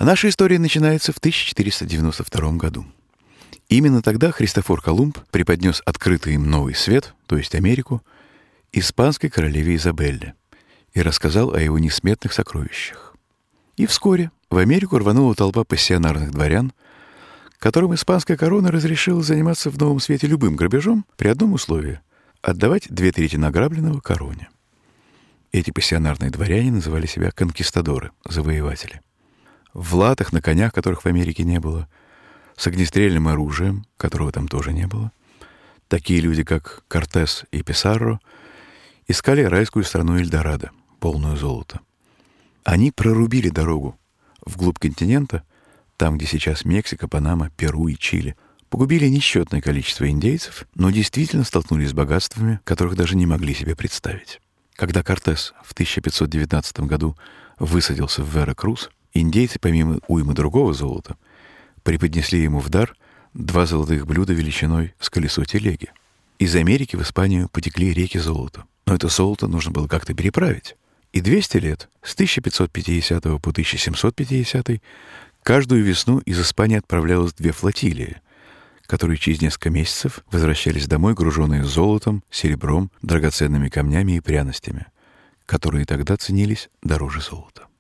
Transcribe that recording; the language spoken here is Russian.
А наша история начинается в 1492 году. Именно тогда Христофор Колумб преподнес открытый им новый свет, то есть Америку, испанской королеве Изабелле и рассказал о его несметных сокровищах. И вскоре в Америку рванула толпа пассионарных дворян, которым испанская корона разрешила заниматься в новом свете любым грабежом при одном условии — отдавать 2/3 награбленного короне. Эти пассионарные дворяне называли себя конкистадоры, завоеватели. В латах, на конях, которых в Америке не было, с огнестрельным оружием, которого там тоже не было, такие люди, как Кортес и Писарро, искали райскую страну Эльдорадо, полную золота. Они прорубили дорогу вглубь континента, там, где сейчас Мексика, Панама, Перу и Чили, погубили несчетное количество индейцев, но действительно столкнулись с богатствами, которых даже не могли себе представить. Когда Кортес в 1519 году высадился в Веракрус, индейцы, помимо уймы другого золота, преподнесли ему в дар 2 золотых блюда величиной с колесо телеги. Из Америки в Испанию потекли реки золота. Но это золото нужно было как-то переправить. И 200 лет, с 1550 по 1750, каждую весну из Испании отправлялось 2 флотилии, которые через несколько месяцев возвращались домой, груженные золотом, серебром, драгоценными камнями и пряностями, которые тогда ценились дороже золота.